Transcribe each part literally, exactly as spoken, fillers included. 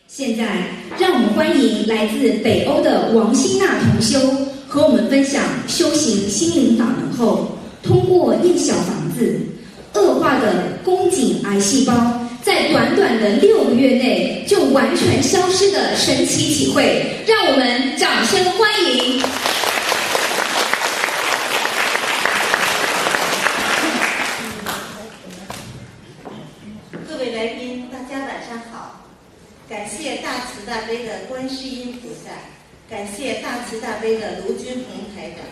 现在，让我们欢迎来自北欧的王欣娜同修，和我们分享修行心灵法门后，通过念小房子，恶化的宫颈癌细胞在短短的六个月内就完全消失的神奇体会，让我们掌声欢迎。 各位来宾，大家晚上好！感谢大慈大悲的观世音菩萨，感谢大慈大悲的卢军宏台长。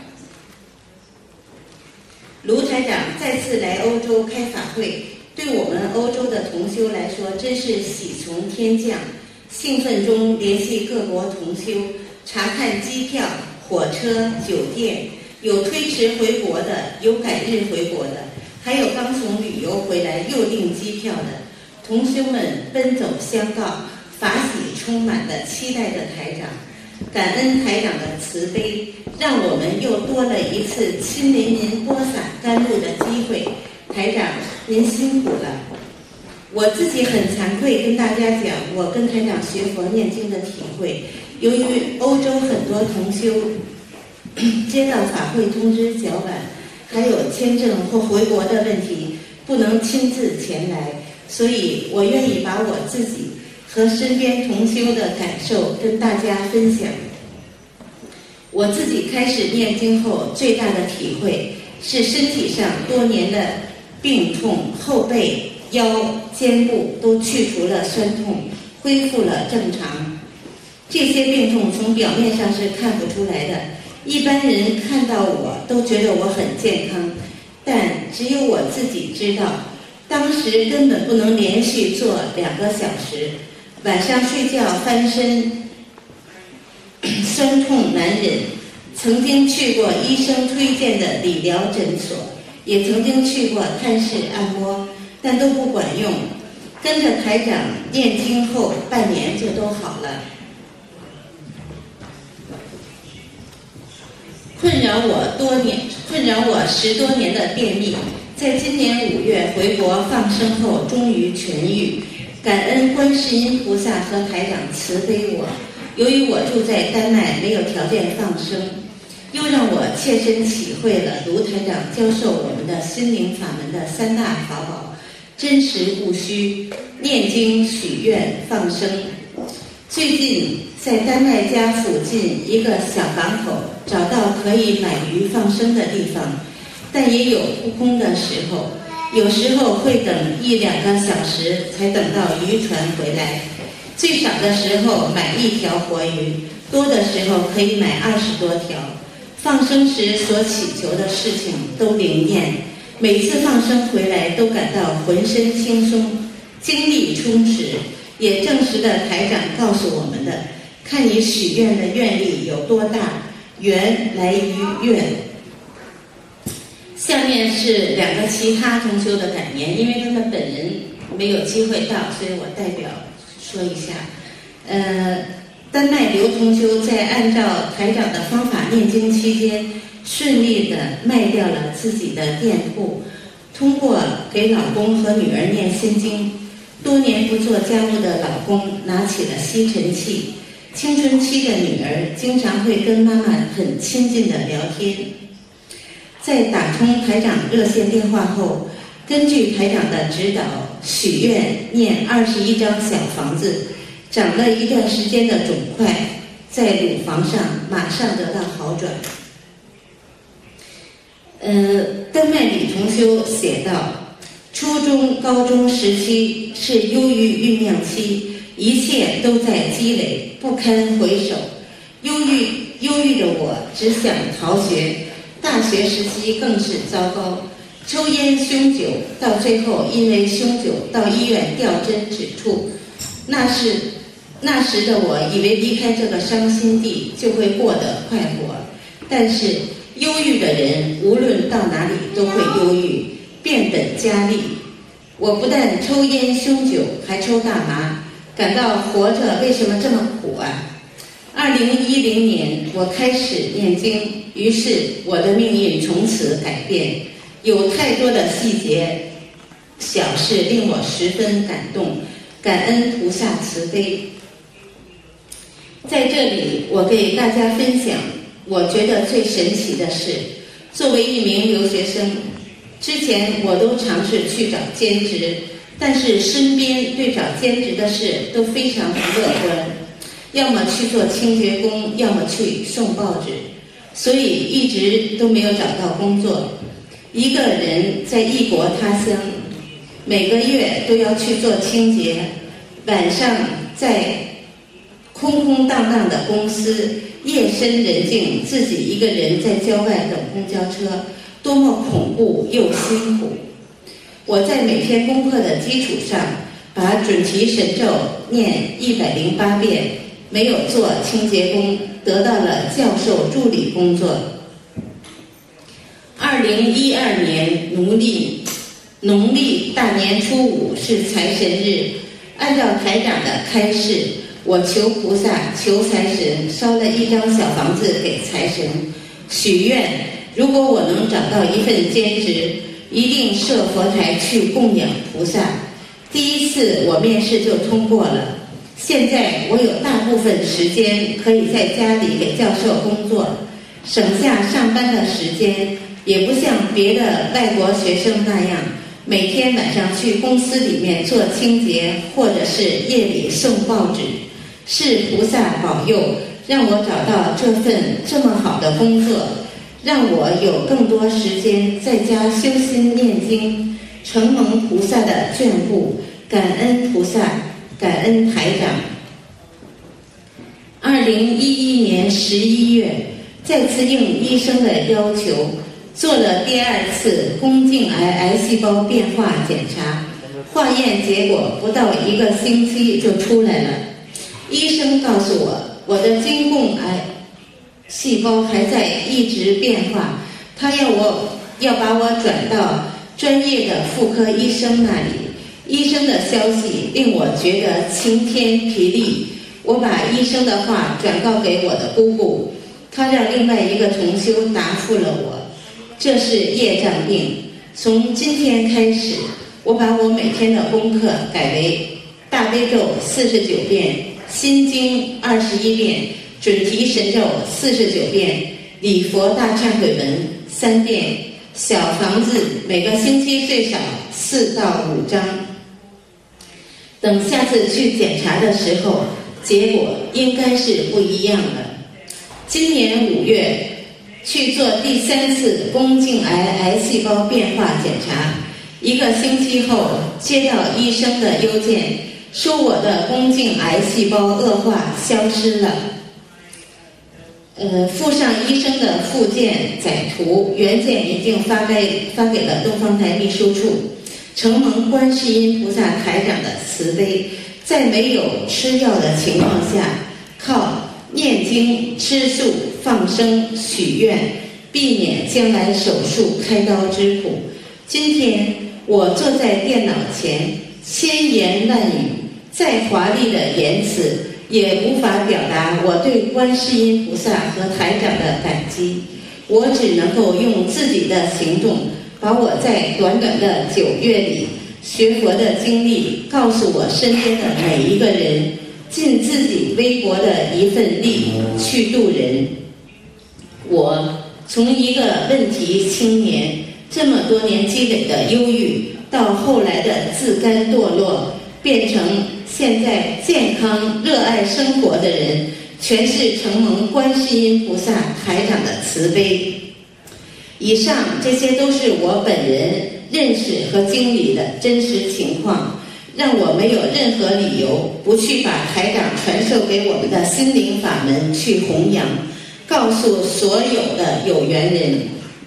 卢台长再次来欧洲开法会，对我们欧洲的同修来说，真是喜从天降。兴奋中联系各国同修，查看机票、火车、酒店，有推迟回国的，有改日回国的，还有刚从旅游回来又订机票的。同修们奔走相告，法喜充满的期待着台长。感恩台长的慈悲，让我们又多了一次亲临您播撒甘露的机会。台长，您辛苦了。我自己很惭愧跟大家讲，我跟台长学佛念经的体会。由于欧洲很多同修接到法会通知较晚，还有签证或回国的问题，不能亲自前来，所以我愿意把我自己和身边同修的感受跟大家分享。我自己开始念经后，最大的体会是身体上多年的病痛，后背、腰、肩部都去除了酸痛，恢复了正常。这些病痛从表面上是看不出来的，一般人看到我都觉得我很健康，但只有我自己知道，当时根本不能连续坐两个小时，晚上睡觉翻身，酸痛难忍。曾经去过医生推荐的理疗诊所，也曾经去过泰式按摩，但都不管用。跟着台长念经后，半年就都好了。困扰我多年，困扰我十多年的便秘，在今年五月回国放生后，终于痊愈。感恩观世音菩萨和台长慈悲我。由于我住在丹麦，没有条件放生，又让我切身体会了卢台长教授我们的心灵法门的三大法宝：真实不虚、念经、许愿、放生。最近在丹麦家附近一个小港口找到可以买鱼放生的地方，但也有不空的时候，有时候会等一两个小时才等到渔船回来。最少的时候买一条活鱼，多的时候可以买二十多条。放生时所祈求的事情都灵验，每次放生回来都感到浑身轻松，精力充实。也证实了台长告诉我们的，看你许愿的愿力有多大，缘来于愿。下面是两个其他同修的感言，因为他们本人没有机会到，所以我代表说一下。呃，丹麦刘同修在按照台长的方法念经期间，顺利地卖掉了自己的店铺，通过给老公和女儿念心经，多年不做家务的老公拿起了吸尘器，青春期的女儿经常会跟妈妈很亲近的聊天。在打通台长热线电话后，根据台长的指导，许愿念二十一张小房子，长了一段时间的肿块，在乳房上马上得到好转。呃，丹麦李同修写道，初中、高中时期是忧郁酝酿期，一切都在积累，不堪回首。忧郁忧郁的我只想逃学，大学时期更是糟糕，抽烟酗酒，到最后因为酗酒到医院吊针止吐。那是那时的我以为离开这个伤心地就会过得快活，但是忧郁的人无论到哪里都会忧郁，变本加厉。我不但抽烟酗酒，还抽大麻，感到活着为什么这么苦啊？二零一零年我开始念经，于是我的命运从此改变。有太多的细节小事令我十分感动，感恩菩萨慈悲。 在这里，我给大家分享我觉得最神奇的事。作为一名留学生，之前我都尝试去找兼职，但是身边对找兼职的事都非常不乐观，要么去做清洁工，要么去送报纸，所以一直都没有找到工作。一个人在异国他乡，每个月都要去做清洁，晚上在空空荡荡的公司，夜深人静，自己一个人在郊外等公交车，多么恐怖又辛苦。我在每篇功课的基础上，把准提神咒念一百零八遍，没有做清洁工，得到了教授助理工作。二零一二年农历农历大年初五是财神日，按照台长的开示，我求菩萨求财神烧了一张小房子给财神，许愿如果我能找到一份兼职，一定设佛台去供养菩萨。第一次我面试就通过了，现在我有大部分时间可以在家里给教授工作，省下上班的时间，也不像别的外国学生那样每天晚上去公司里面做清洁，或者是夜里送报纸。是菩萨保佑，让我找到这份这么好的工作，让我有更多时间在家修心念经，承蒙菩萨的眷顾，感恩菩萨，感恩台长。二零一一年十一月，再次应医生的要求，做了第二次宫颈癌癌细胞变化检查，化验结果不到一个星期就出来了。医生告诉我，我的经宫癌细胞还在一直变化，他要我要把我转到专业的妇科医生那里。医生的消息令我觉得晴天霹雳，我把医生的话转告给我的姑姑，她让另外一个同修答复了我，这是业障病。从今天开始，我把我每天的功课改为大悲咒四十九遍，心经二十一遍，准提神咒四十九遍，礼佛大忏悔文三遍，小房子每个星期最少四到五张。等下次去检查的时候，结果应该是不一样的。今年五月去做第三次宫颈癌癌细胞变化检查，一个星期后接到医生的邮件，说我的宫颈癌细胞恶化消失了。呃，附上医生的附件载图，原件已经发给发给了东方台秘书处。承蒙观世音菩萨台长的慈悲，在没有吃药的情况下，靠念经、吃素、放生、许愿，避免将来手术开刀之苦。今天我坐在电脑前，千言万语，再华丽的言辞也无法表达我对观世音菩萨和台长的感激。我只能够用自己的行动，把我在短短的九月里学佛的经历告诉我身边的每一个人，尽自己微薄的一份力去度人。我从一个问题青年，这么多年积累的忧郁，到后来的自甘堕落，变成现在健康热爱生活的人，全是承蒙观世音菩萨台长的慈悲。以上这些都是我本人认识和经历的真实情况，让我没有任何理由不去把台长传授给我们的心灵法门去弘扬，告诉所有的有缘人。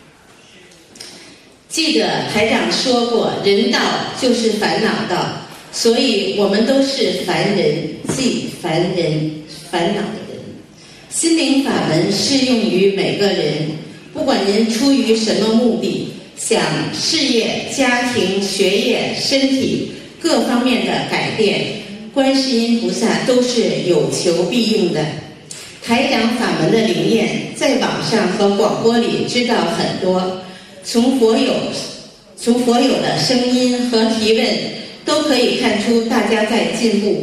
记得台长说过，人道就是烦恼道，所以我们都是凡人，即凡人，烦恼的人。心灵法门适用于每个人，不管您出于什么目的，想事业、家庭、学业、身体各方面的改变，观世音菩萨都是有求必应的。台长法门的理念，在网上和广播里知道很多，从佛友从佛友的声音和提问都可以看出大家在进步。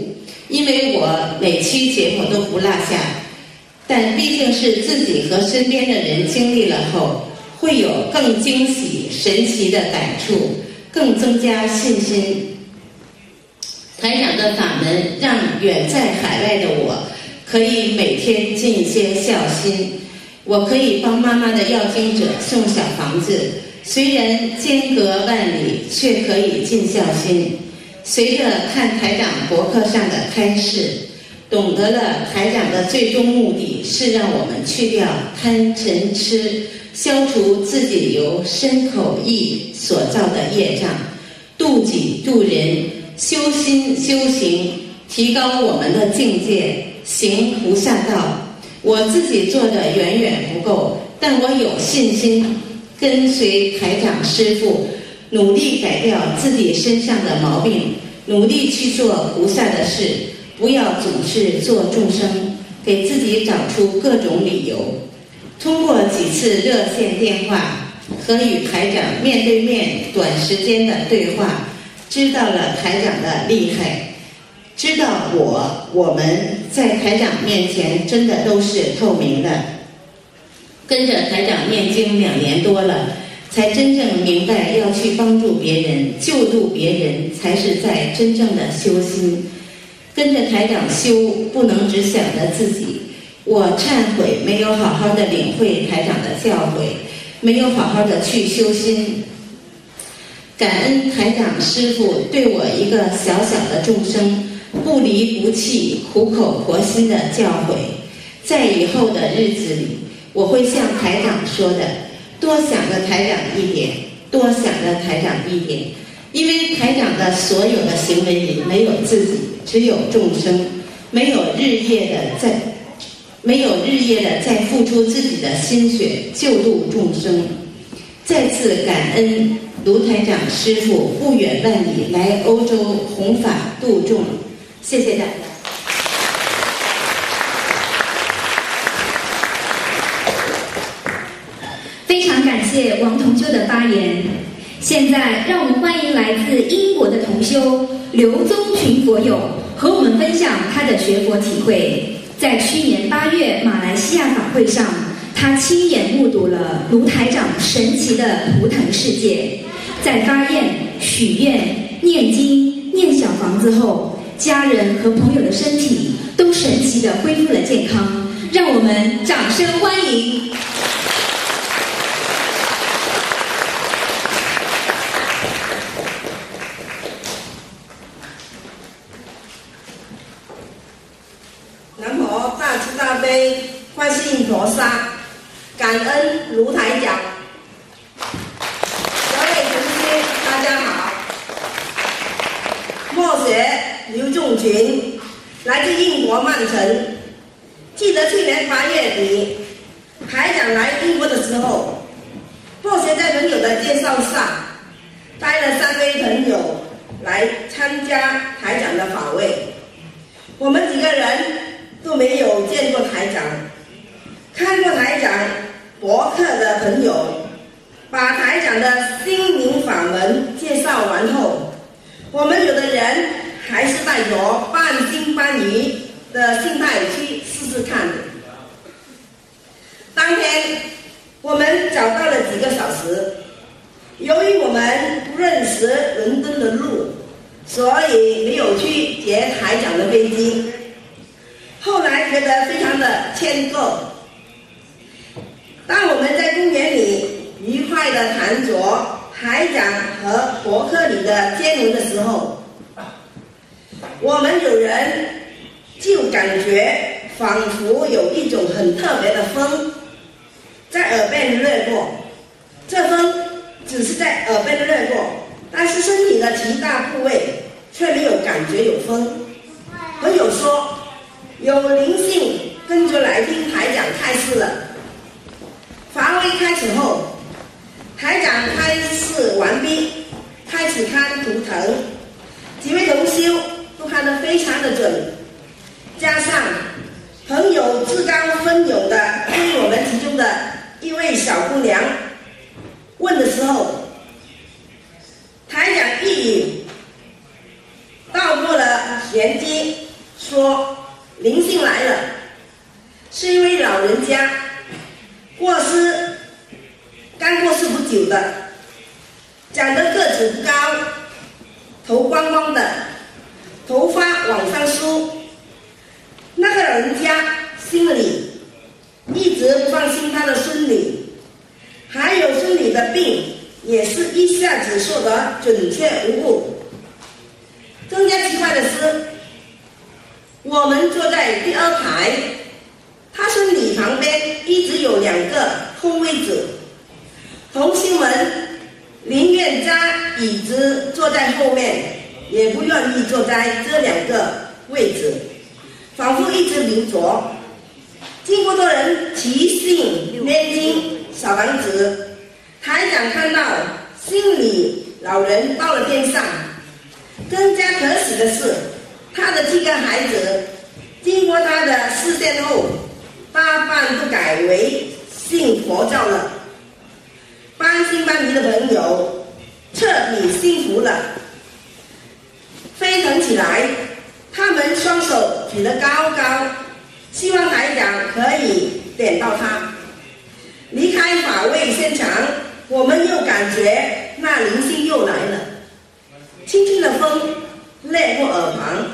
因为我每期节目都不落下，但毕竟是自己和身边的人经历了后，会有更惊喜、神奇的感触，更增加信心。台长的法门让远在海外的我可以每天尽一些孝心，我可以帮妈妈的要经者送小房子，虽然间隔万里，却可以尽孝心。随着看台长博客上的开示，懂得了台长的最终目的是让我们去掉贪嗔痴，消除自己由身口意所造的业障，度己度人，修心修行，提高我们的境界，行菩萨道。我自己做的远远不够，但我有信心跟随台长师父，努力改掉自己身上的毛病，努力去做菩萨的事，不要总是做众生，给自己找出各种理由。通过几次热线电话和与台长面对面短时间的对话，知道了台长的厉害，知道我我们在台长面前真的都是透明的。跟着台长念经两年多了，才真正明白要去帮助别人，救度别人，才是在真正的修心。跟着台长修，不能只想着自己。我忏悔没有好好的领会台长的教诲，没有好好的去修心。感恩台长师父对我一个小小的众生不离不弃、苦口婆心的教诲。在以后的日子里，我会像台长说的，多想着台长一点，多想着台长一点。因为台长的所有的行为里没有自己，只有众生，没有日夜的在没有日夜的在付出自己的心血救度众生。再次感恩卢台长师父不远万里来欧洲弘法度众，谢谢大家。 非常感谢王同修的发言。现在让我们欢迎来自英国的同修刘宗群佛友和我们分享他的学佛体会。在去年八月马来西亚法会上，他亲眼目睹了卢台长神奇的图腾世界。在发愿、许愿、念经、念小房子后，家人和朋友的身体都神奇地恢复了健康。让我们掌声欢迎。 南无大慈大悲观世音菩萨，感恩卢台长。各位同学大家好，默学刘仲群，来自英国曼城。记得去年八月底，台长来英国的时候，默学在朋友的介绍下，带了三位朋友来参加台长的法会。我们几个人都没有见过台长，看过台长博客的朋友把台长的心灵法门介绍完后，我们有的人还是带着半信半疑的心态去试试看的。当天我们找到了几个小时，由于我们不认识伦敦的路，所以没有去接台长的飞机。后来觉得非常的歉疚。当我们在公园里愉快地谈着台长和博客里的经文的时候，我们有人就感觉仿佛有一种很特别的风在耳边掠过。这风只是在耳边掠过，但是身体的其他部位却没有感觉有风。朋友说有灵性跟着来听台长开示了。法会开始后，台长开示完毕，开始看图腾，几位同修都看得非常的准，加上朋友自告奋勇的对我们其中的一位小姑娘问的时候，台长一语道破了玄机， 长得个子不高，头光光的，头发往上梳。那个人家心里一直不放心他的孙女，还有孙女的病也是一下子说得准确无误。更加奇怪的是，我们坐在第二排，他孙女旁边一直有两个空位子，同修们宁愿扎椅子坐在后面，也不愿意坐在这两个位置，仿佛一直留着。经过多人齐心念经小房子，台长看到心里老人到了天上。更加可喜的是，他的七个孩子经过他的视线后，大半都改为信佛教了。半信半疑的朋友彻底幸福了，飞腾起来，他们双手举得高高，希望台长可以点到他。离开法会现场，我们又感觉那灵性又来了，轻轻的风掠过耳旁，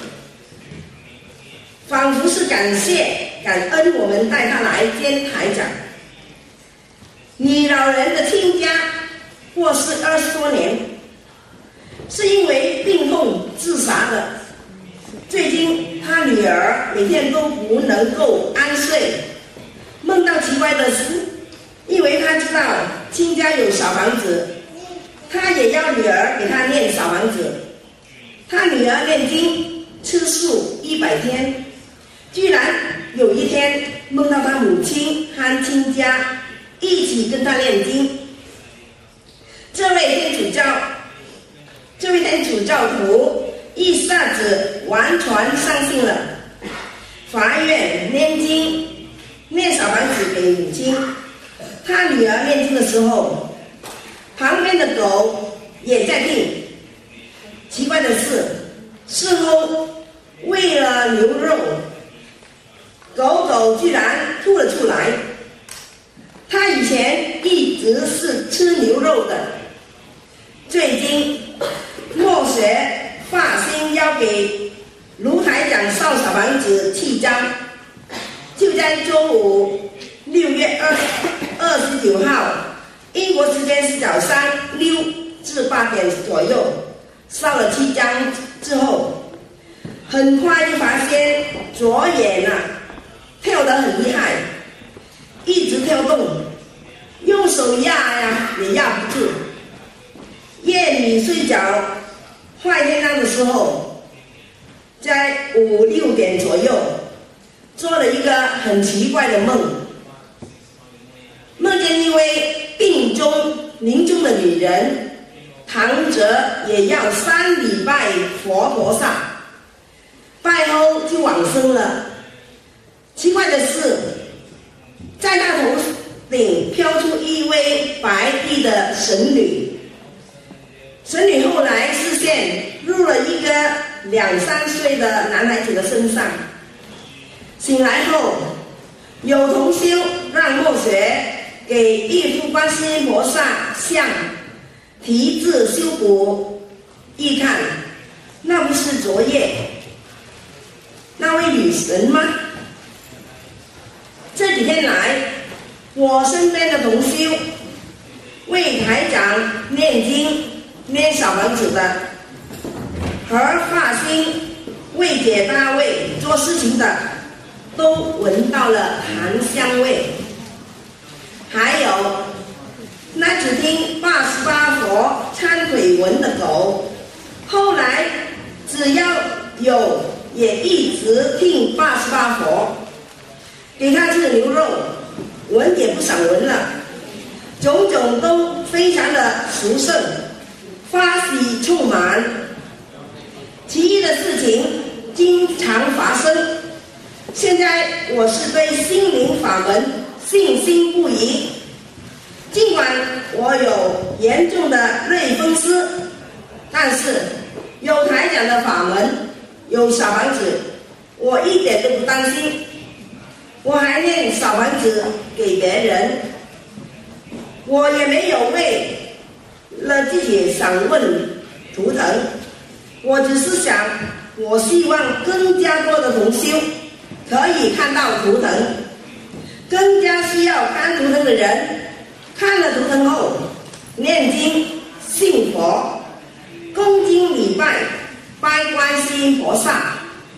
仿佛是感谢感恩我们带他来见台长。你老人的亲家过世二十多年，是因为病痛自杀的。最近他女儿每天都不能够安睡，梦到奇怪的事，因为他知道亲家有小房子，他也要女儿给他念小房子。他女儿念经吃素一百天，居然有一天梦到他母亲和亲家一起跟他念经。这位天主教，这位天主教徒一下子完全相信了，发愿念经，念小房子给母亲。他女儿念经的时候，旁边的狗也在听。奇怪的是，事后为了牛肉，狗狗居然吐了出来。他以前一直是吃牛肉的，最近默学发心要给卢台长烧小房子七张，就在周五六月二二十九号，英国时间是早上六至八点左右，烧了七张之后，很快就发现左眼啊跳得很厉害，一直跳动，用手压呀也压不住。夜里睡觉坏天亮的时候，在五六点左右做了一个很奇怪的梦，梦见一位病中临终的女人躺着也要三礼拜佛菩萨，拜后就往生了。奇怪的是，在他头顶飘出一位白衣的神女，神女后来视线入了一个两三岁的男孩子的身上。醒来后，有同修让默学给一幅观世音菩萨像题字修补，一看，那不是昨夜那位女神吗？这几天来，我身边的同修为台长念经念小房子的，和发心为解大卫做事情的，都闻到了檀香味。还有那只听八十八佛忏悔文的狗，后来只要有也一直听八十八佛，给他吃牛肉，闻也不想闻了，种种都非常的殊胜，发喜充满。其余的事情经常发生。现在我是对心灵法门信心不疑，尽管我有严重的类风湿，但是有台长的法门，有小房子，我一点都不担心。我还念小房子给别人，我也没有为了自己想问图腾，我只是想，我希望更加多的同修可以看到图腾，更加需要看图腾的人看了图腾后念经信佛，恭敬礼拜拜观世音菩萨，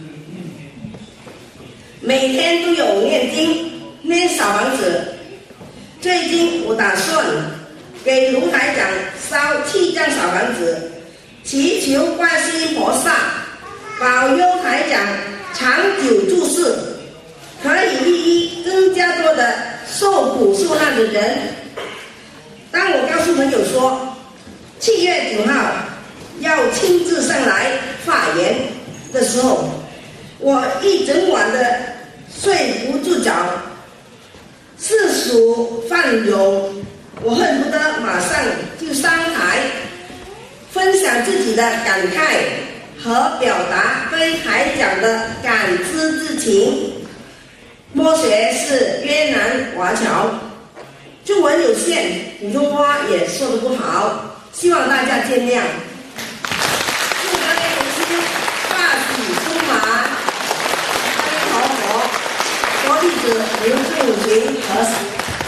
每天都有念经念小房子。最近我打算给卢台长烧七张小房子，祈求观世音菩萨保佑台长长久住世，可以利益更加多的受苦受难的人。当我告诉朋友说七月九号要亲自上来发言的时候，我一整晚的睡不住觉，世俗泛涌，我恨不得马上就上台分享自己的感慨和表达对台长的感知之情。默学是越南华侨，中文有限，普通话也说得不好，希望大家见谅。祝各位同修大喜充满，阿弥陀佛，佛弟子刘仲群和死。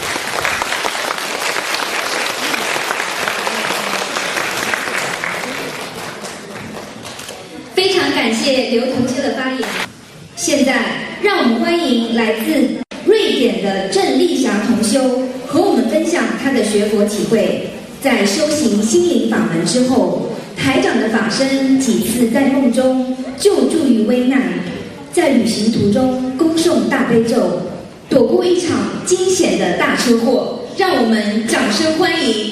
非常感谢刘同修的发言。现在，让我们欢迎来自瑞典的郑丽霞同修，和我们分享她的学佛体会。在修行心灵法门之后，台长的法身几次在梦中救助于危难，在旅行途中恭诵大悲咒，躲过一场惊险的大车祸。让我们掌声欢迎。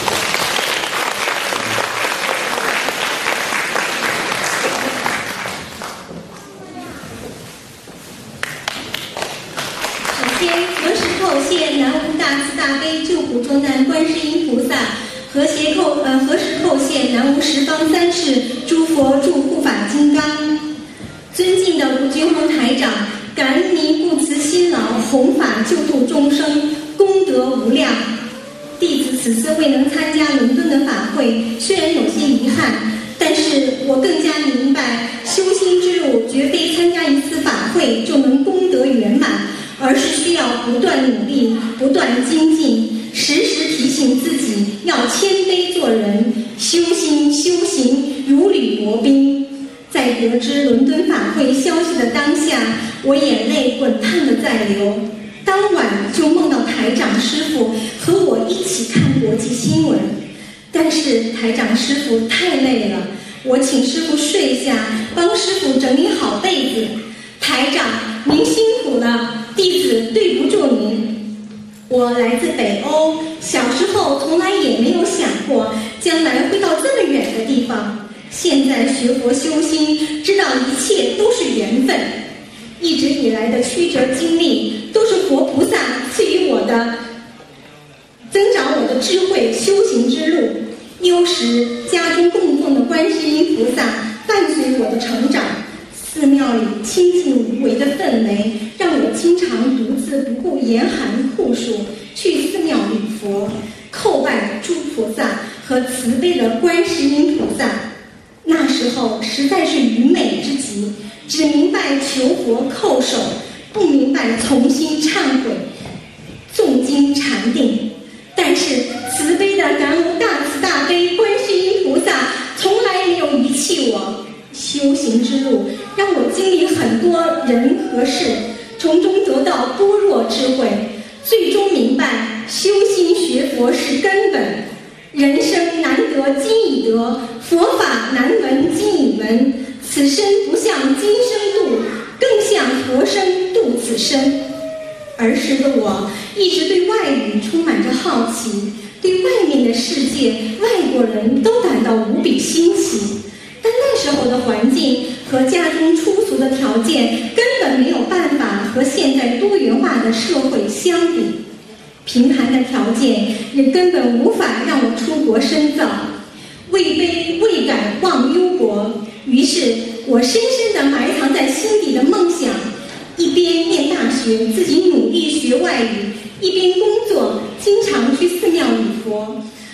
南无大慈大悲救苦救难观世音菩萨，和谐叩呃何时叩谢南无十方三世诸佛诸护法金刚。尊敬的卢军宏台长，感恩您不辞辛劳弘法救度众生，功德无量。弟子此次未能参加伦敦的法会，虽然有些遗憾，但是我更加明白，修心之路绝非参加一次法会就能功德圆满，而是需要不断努力，不断精进，时时提醒自己要谦卑做人，修心修行如履薄冰。在得知伦敦法会消息的当下，我眼泪滚烫的在流。当晚就梦到台长师父和我一起看国际新闻，但是台长师父太累了，我请师父睡下，帮师父整理好被子。台长，您辛苦了，弟子对不住您。我来自北欧，小时候从来也没有想过将来会到这么远的地方。现在学佛修心，知道一切都是缘分。一直以来的曲折经历，都是佛菩萨赐予我的，增长我的智慧修行之路。幼时家中供奉的观世音菩萨伴随我的成长。寺庙里清静无为的氛围，让我经常独自不顾严寒酷暑去寺庙礼佛，叩拜诸菩萨和慈悲的观世音菩萨。那时候实在是愚昧之极，只明白求佛叩首，不明白重新忏悔，诵经禅定。但是慈悲的南无大慈大悲观世音菩萨从来没有遗弃我。修行之路让我经历很多人和事，从中得到般若智慧，最终明白修心学佛是根本。人生难得今已得，佛法难闻今已闻。此生不向今生度，更向佛生度此生。儿时的我一直对外语充满着好奇，对外面的世界、外国人都感到无比新奇。但那时候的环境和家中粗俗的条件根本没有办法和现在多元化的社会相比，贫寒的条件也根本无法让我出国深造。位卑未敢忘忧国，于是我深深地埋藏在心底的梦想，一边念大学，自己努力学外语，一边工作，经常去寺庙礼佛。南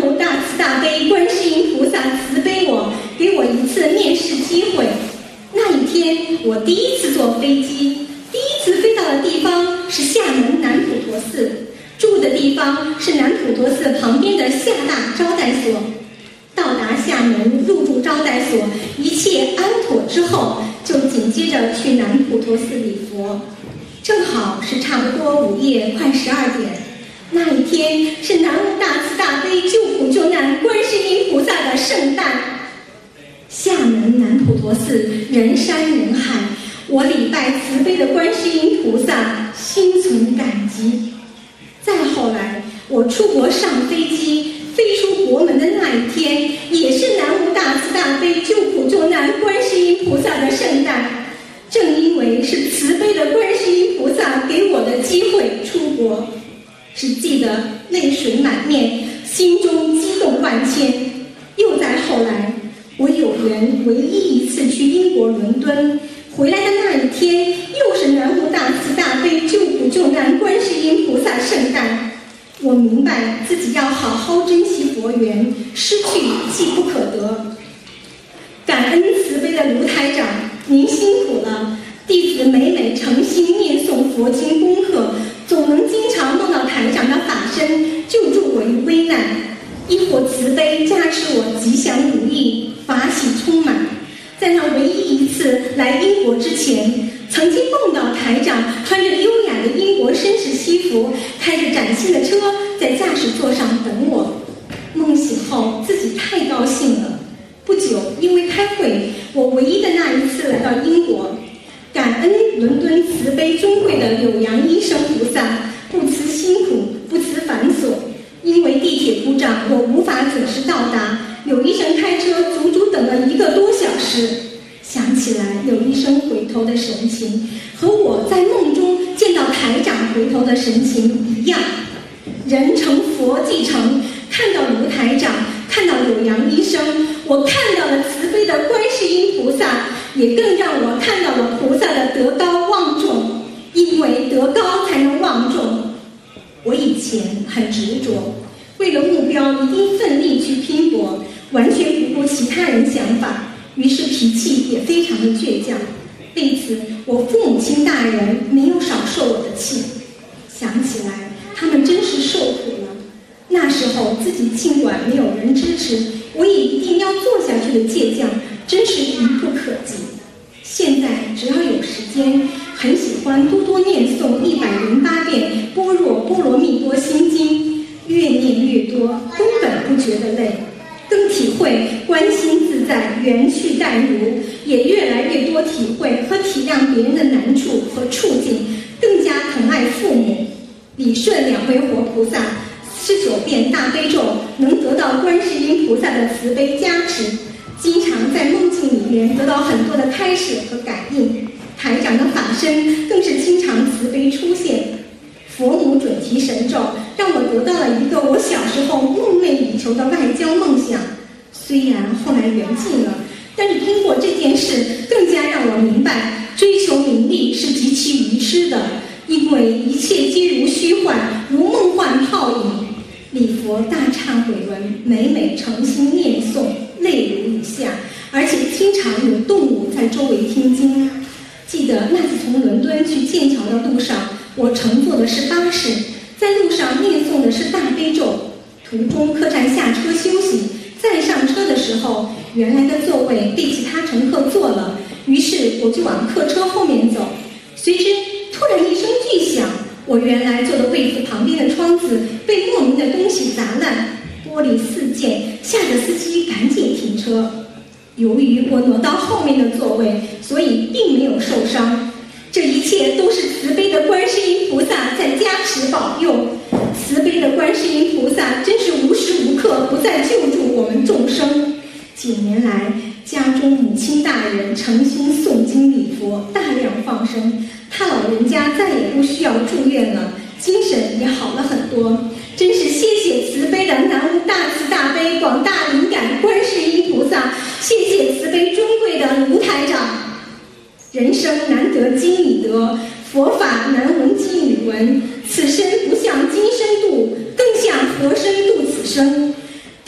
无大慈大悲观世音菩萨慈悲我，给我一次面试机会。那一天，我第一次坐飞机，第一次飞到的地方是厦门南普陀寺，住的地方是南普陀寺旁边的厦大招待所。到达厦门入住招待所，一切安妥之后，就紧接着去南普陀寺礼佛。正好是差不多午夜快十二点，那一天是南无大慈大悲救苦救难观世音菩萨的圣诞。厦门南普陀寺人山人海，我礼拜慈悲的观世音菩萨，心存感激。再后来，我出国上飞机，飞出国门的那一天，也是南无大慈大悲救苦救难观世音菩萨的圣诞。正因为是慈悲的观世音菩萨给我的机会出国，只记得泪水满面，心中激动万千。又在后来，我有缘唯一一次去英国伦敦，回来的那一天，又是南无大慈大悲救苦救难观世音菩萨圣诞。我明白自己要好好珍惜佛缘，失去既不可得。感恩慈悲的卢台长，您辛苦了。弟子每每诚心念诵佛经功课，总能经常梦到台长的法身救助我于危难，亦或慈悲加持我吉祥如意，法喜充满。在那唯一一次来英国之前，曾经梦到台长穿着优雅的英国绅士西服，开着崭新的车在驾驶座上等我。梦醒后自己太高兴了。不久因为开会，我唯一的那一次来到英国，感恩伦敦慈悲尊贵的柳阳医生菩萨，不辞辛苦，不辞繁琐。因为地铁故障，我无法准时到达，柳医生开车足足等了一个多小时。想起来柳医生回头的神情，和我在梦中见到台长回头的神情一样。人成佛即成，看到卢台长，看到柳阳医生，我看到了慈悲的观世音菩萨，也更让我看到了菩萨的德高望重。因为德高才能望重。我以前很执着，为了目标一定奋力去拼搏，完全不顾其他人想法，于是脾气也非常的倔强。为此，我父母亲大人没有少受我的气。想起来，他们真是受苦了。那时候自己尽管没有人支持，我也一定要做下去的倔强，真是愚不可及。现在只要有时间，很喜欢多多念诵一百零八遍《般若波罗蜜多心经》，越念越多，根本不觉得累，更体会观心自在，缘去淡如，也越来越多体会和体谅别人的难处和处境，更加疼爱父母。理顺两位活菩萨十九遍大悲咒，能得到观世音菩萨的慈悲加持，经常在梦境里面得到很多的开示和感应。台长的法身更是经常慈悲出现。佛母准提神咒让我得到了一个我小时候梦寐以求的外交梦想，虽然后来缘尽了，但是通过这件事更加让我明白，追求名利是极其愚痴的，因为一切皆如虚幻，如梦幻泡影。礼佛大忏悔文每每诚心念诵，泪如雨下，而且经常有动物在周围听经。记得那次从伦敦去剑桥的路上，我乘坐的是巴士，在路上念诵的是大悲咒，途中客栈下车休息，再上车的时候，原来的座位被其他乘客坐了，于是我就往客车后面走，随之突然一声巨响，我原来坐的位子旁边的窗子被莫名的东西砸烂，玻璃四溅，吓得司机赶紧停车。由于我挪到后面的座位，所以并没有受伤。这一切都是慈悲的观世音菩萨在加持保佑。慈悲的观世音菩萨真是无时无刻不在救助我们众生。几年来，家中母亲大人诚心诵经礼佛，大量放生，他老人家再也不需要住院了，精神也好了很多。真是谢谢慈悲的南无大慈大悲广大灵感观世音菩萨，谢谢慈悲尊贵的卢台长。人生难得经已得，佛法难闻经已闻，此生不向今生度，更向何生度此生。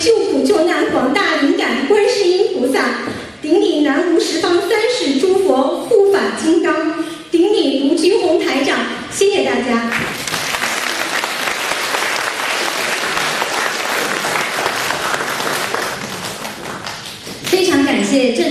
救苦救难广大灵感观世音菩萨，顶礼南无十方三世诸佛护法金刚，顶礼卢军宏台长，谢谢大家。 非常感谢这